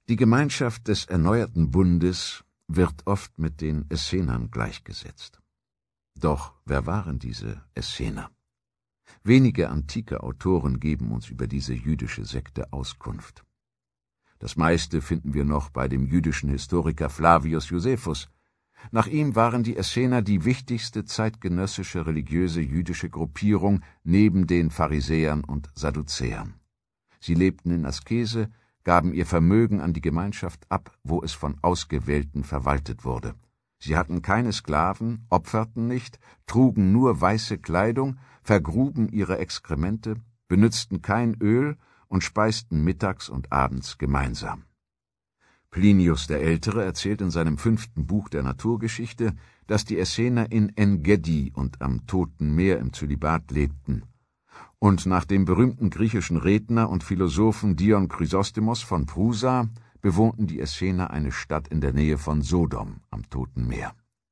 Die Gemeinschaft des erneuerten Bundes wird oft mit den Essenern gleichgesetzt. Doch wer waren diese Essener? Wenige antike Autoren geben uns über diese jüdische Sekte Auskunft. Das meiste finden wir noch bei dem jüdischen Historiker Flavius Josephus. Nach ihm waren die Essener die wichtigste zeitgenössische religiöse jüdische Gruppierung neben den Pharisäern und Sadduzäern. Sie lebten in Askese, gaben ihr Vermögen an die Gemeinschaft ab, wo es von Ausgewählten verwaltet wurde. Sie hatten keine Sklaven, opferten nicht, trugen nur weiße Kleidung, vergruben ihre Exkremente, benützten kein Öl und speisten mittags und abends gemeinsam. Plinius der Ältere erzählt in seinem 5. Buch der Naturgeschichte, dass die Essener in En-Gedi und am Toten Meer im Zölibat lebten. Und nach dem berühmten griechischen Redner und Philosophen Dion Chrysostomos von Prusa bewohnten die Essener eine Stadt in der Nähe von Sodom am Toten Meer.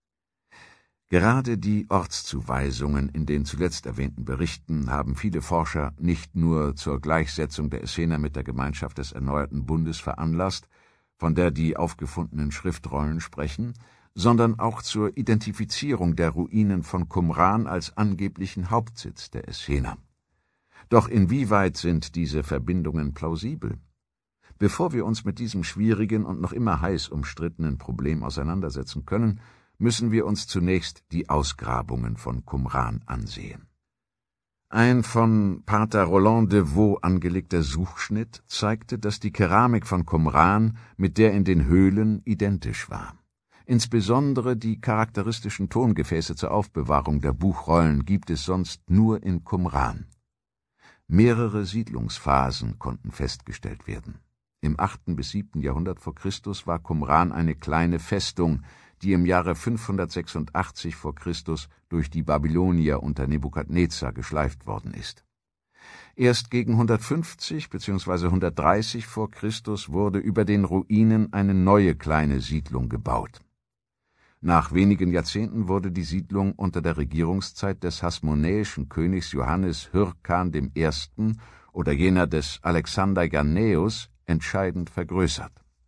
Gerade die Ortszuweisungen in den zuletzt erwähnten Berichten haben viele Forscher nicht nur zur Gleichsetzung der Essener mit der Gemeinschaft des erneuerten Bundes veranlasst, von der die aufgefundenen Schriftrollen sprechen, sondern auch zur Identifizierung der Ruinen von Qumran als angeblichen Hauptsitz der Essener. Doch inwieweit sind diese Verbindungen plausibel? Bevor wir uns mit diesem schwierigen und noch immer heiß umstrittenen Problem auseinandersetzen können, müssen wir uns zunächst die Ausgrabungen von Qumran ansehen. Ein von Pater Roland de Vaux angelegter Suchschnitt zeigte, dass die Keramik von Qumran mit der in den Höhlen identisch war. Insbesondere die charakteristischen Tongefäße zur Aufbewahrung der Buchrollen gibt es sonst nur in Qumran. Mehrere Siedlungsphasen konnten festgestellt werden. Im 8. bis 7. Jahrhundert vor Christus war Qumran eine kleine Festung, die im Jahre 586 vor Christus durch die Babylonier unter Nebukadnezar geschleift worden ist. Erst gegen 150 bzw. 130 vor Christus wurde über den Ruinen eine neue kleine Siedlung gebaut. Nach wenigen Jahrzehnten wurde die Siedlung unter der Regierungszeit des hasmonäischen Königs Johannes Hyrkan I. oder jener des Alexander Jannaeus entscheidend vergrößert.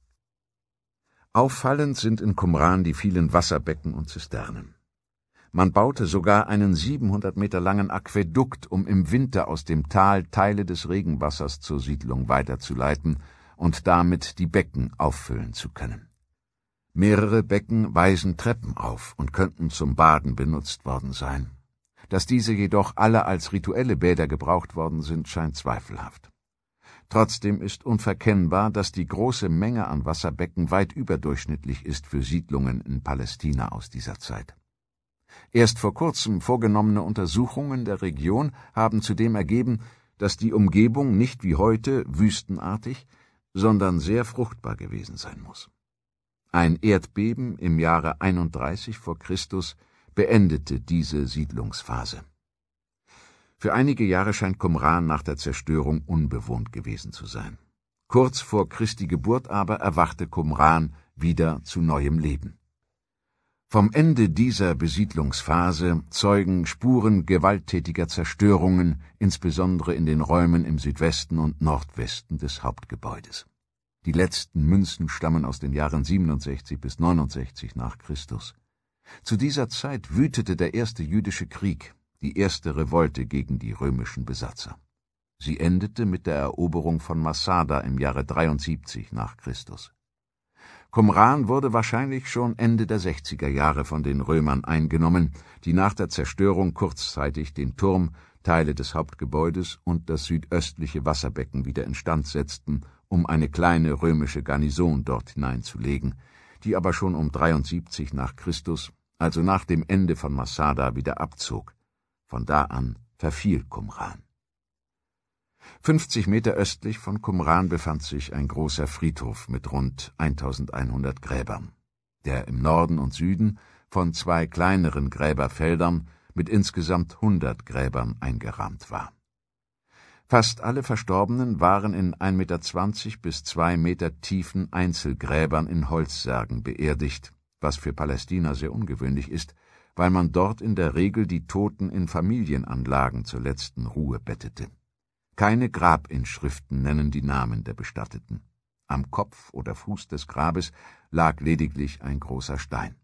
Auffallend sind in Qumran die vielen Wasserbecken und Zisternen. Man baute sogar einen 700 Meter langen Aquädukt, um im Winter aus dem Tal Teile des Regenwassers zur Siedlung weiterzuleiten und damit die Becken auffüllen zu können. Mehrere Becken weisen Treppen auf und könnten zum Baden benutzt worden sein. Dass diese jedoch alle als rituelle Bäder gebraucht worden sind, scheint zweifelhaft. Trotzdem ist unverkennbar, dass die große Menge an Wasserbecken weit überdurchschnittlich ist für Siedlungen in Palästina aus dieser Zeit. Erst vor kurzem vorgenommene Untersuchungen der Region haben zudem ergeben, dass die Umgebung nicht wie heute wüstenartig, sondern sehr fruchtbar gewesen sein muss. Ein Erdbeben im Jahre 31 vor Christus beendete diese Siedlungsphase. Für einige Jahre scheint Qumran nach der Zerstörung unbewohnt gewesen zu sein. Kurz vor Christi Geburt aber erwachte Qumran wieder zu neuem Leben. Vom Ende dieser Besiedlungsphase zeugen Spuren gewalttätiger Zerstörungen, insbesondere in den Räumen im Südwesten und Nordwesten des Hauptgebäudes. Die letzten Münzen stammen aus den Jahren 67 bis 69 nach Christus. Zu dieser Zeit wütete der erste jüdische Krieg, die erste Revolte gegen die römischen Besatzer. Sie endete mit der Eroberung von Masada im Jahre 73 nach Christus. Qumran wurde wahrscheinlich schon Ende der 60er Jahre von den Römern eingenommen, die nach der Zerstörung kurzzeitig den Turm, Teile des Hauptgebäudes und das südöstliche Wasserbecken wieder instand setzten, um eine kleine römische Garnison dort hineinzulegen, die aber schon um 73 nach Christus, also nach dem Ende von Masada, wieder abzog. Von da an verfiel Qumran. 50 Meter östlich von Qumran befand sich ein großer Friedhof mit rund 1100 Gräbern, der im Norden und Süden von 2 kleineren Gräberfeldern mit insgesamt 100 Gräbern eingerahmt war. Fast alle Verstorbenen waren in 1,20 Meter bis 2 Meter tiefen Einzelgräbern in Holzsärgen beerdigt, was für Palästina sehr ungewöhnlich ist, weil man dort in der Regel die Toten in Familienanlagen zur letzten Ruhe bettete. Keine Grabinschriften nennen die Namen der Bestatteten. Am Kopf oder Fuß des Grabes lag lediglich ein großer Stein.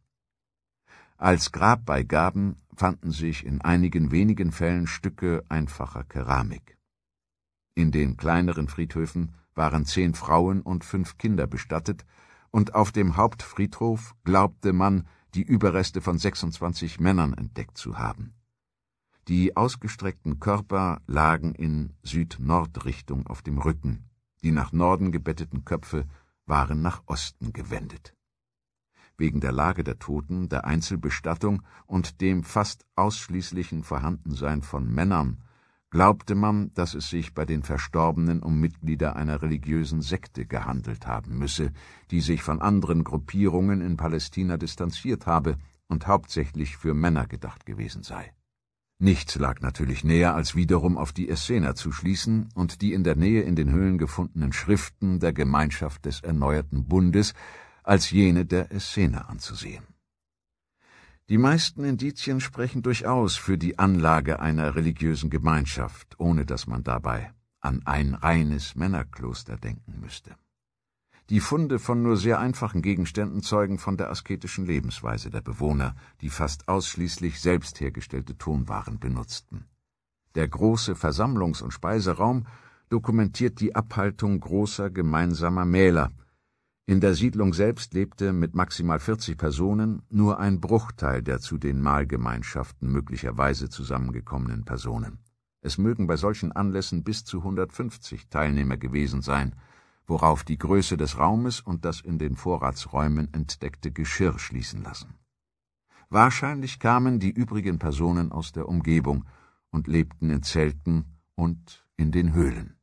Als Grabbeigaben fanden sich in einigen wenigen Fällen Stücke einfacher Keramik. In den kleineren Friedhöfen waren 10 Frauen und 5 Kinder bestattet, und auf dem Hauptfriedhof glaubte man, die Überreste von 26 Männern entdeckt zu haben. Die ausgestreckten Körper lagen in Süd-Nord-Richtung auf dem Rücken, die nach Norden gebetteten Köpfe waren nach Osten gewendet. Wegen der Lage der Toten, der Einzelbestattung und dem fast ausschließlichen Vorhandensein von Männern glaubte man, dass es sich bei den Verstorbenen um Mitglieder einer religiösen Sekte gehandelt haben müsse, die sich von anderen Gruppierungen in Palästina distanziert habe und hauptsächlich für Männer gedacht gewesen sei. Nichts lag natürlich näher, als wiederum auf die Essener zu schließen und die in der Nähe in den Höhlen gefundenen Schriften der Gemeinschaft des erneuerten Bundes als jene der Essener anzusehen. Die meisten Indizien sprechen durchaus für die Anlage einer religiösen Gemeinschaft, ohne dass man dabei an ein reines Männerkloster denken müsste. Die Funde von nur sehr einfachen Gegenständen zeugen von der asketischen Lebensweise der Bewohner, die fast ausschließlich selbst hergestellte Tonwaren benutzten. Der große Versammlungs- und Speiseraum dokumentiert die Abhaltung großer gemeinsamer Mähler. In der Siedlung selbst lebte mit maximal 40 Personen nur ein Bruchteil der zu den Mahlgemeinschaften möglicherweise zusammengekommenen Personen. Es mögen bei solchen Anlässen bis zu 150 Teilnehmer gewesen sein, worauf die Größe des Raumes und das in den Vorratsräumen entdeckte Geschirr schließen lassen. Wahrscheinlich kamen die übrigen Personen aus der Umgebung und lebten in Zelten und in den Höhlen.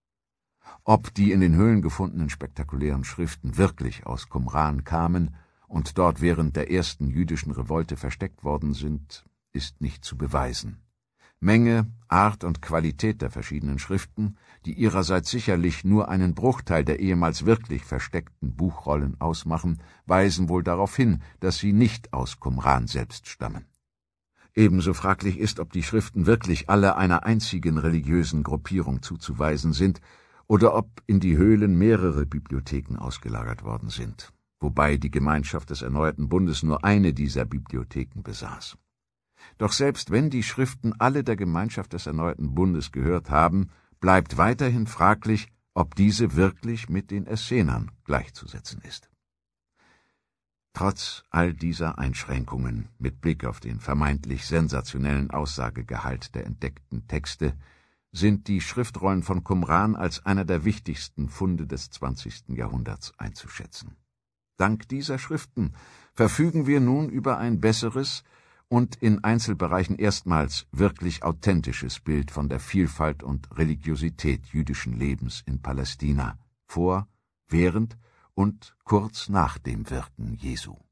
Ob die in den Höhlen gefundenen spektakulären Schriften wirklich aus Qumran kamen und dort während der ersten jüdischen Revolte versteckt worden sind, ist nicht zu beweisen. Menge, Art und Qualität der verschiedenen Schriften, die ihrerseits sicherlich nur einen Bruchteil der ehemals wirklich versteckten Buchrollen ausmachen, weisen wohl darauf hin, dass sie nicht aus Qumran selbst stammen. Ebenso fraglich ist, ob die Schriften wirklich alle einer einzigen religiösen Gruppierung zuzuweisen sind oder ob in die Höhlen mehrere Bibliotheken ausgelagert worden sind, wobei die Gemeinschaft des erneuerten Bundes nur eine dieser Bibliotheken besaß. Doch selbst wenn die Schriften alle der Gemeinschaft des erneuerten Bundes gehört haben, bleibt weiterhin fraglich, ob diese wirklich mit den Essenern gleichzusetzen ist. Trotz all dieser Einschränkungen mit Blick auf den vermeintlich sensationellen Aussagegehalt der entdeckten Texte sind die Schriftrollen von Qumran als einer der wichtigsten Funde des 20. Jahrhunderts einzuschätzen. Dank dieser Schriften verfügen wir nun über ein besseres und in Einzelbereichen erstmals wirklich authentisches Bild von der Vielfalt und Religiosität jüdischen Lebens in Palästina, vor, während und kurz nach dem Wirken Jesu.